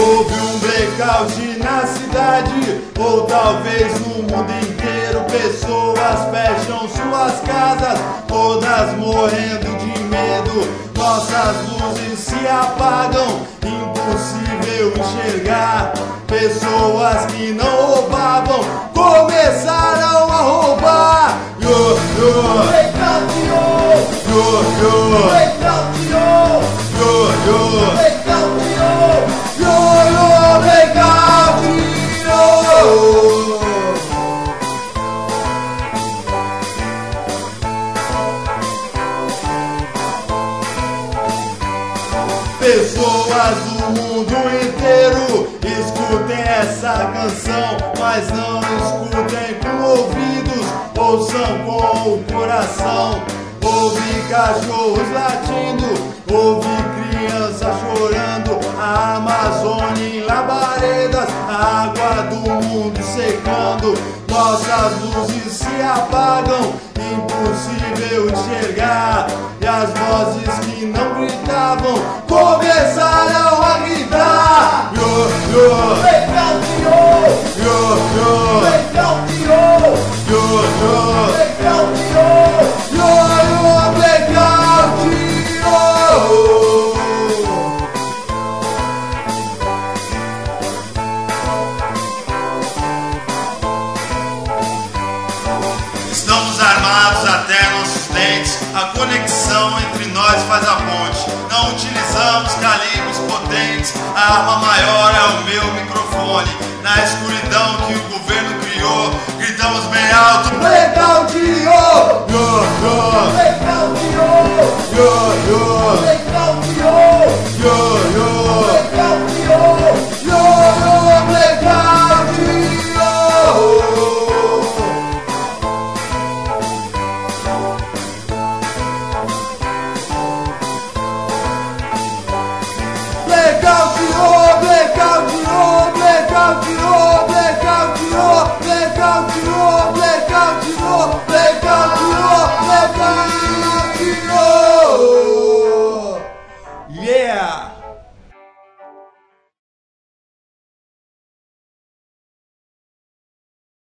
Houve um blackout na cidade, ou talvez no mundo inteiro. Pessoas fecham suas casas, todas morrendo de medo. Nossas luzes se apagam, impossível enxergar. Pessoas que não roubavam começaram a roubar. Yo, yo, Blackout, yo! yo, yo, Blackout, yo! yo, yo, Blackout, yo! yo, yo, blackout, yo. Pessoas do mundo inteiro, escutem essa canção, mas não escutem com ouvidos, ouçam com o coração. Ouve cachorros latindo, ouve crianças chorando, a Amazônia em labaredas, a água do mundo secando. Nossas luzes se apagam, impossível enxergar, e as vozes que não gritavam começaram a gritar. Yo, yo, Blackout, yo! yo, yo, Blackout, yo! yo, yo, Blackout, yo! yo, yo, blackout, yo. Estamos armados até nossos dentes, a conexão entre nós faz a ponte. Não utilizamos calibres potentes, a arma maior é o meu microfone. Na escuridão que o governo criou, gritamos bem alto: blackout, yo!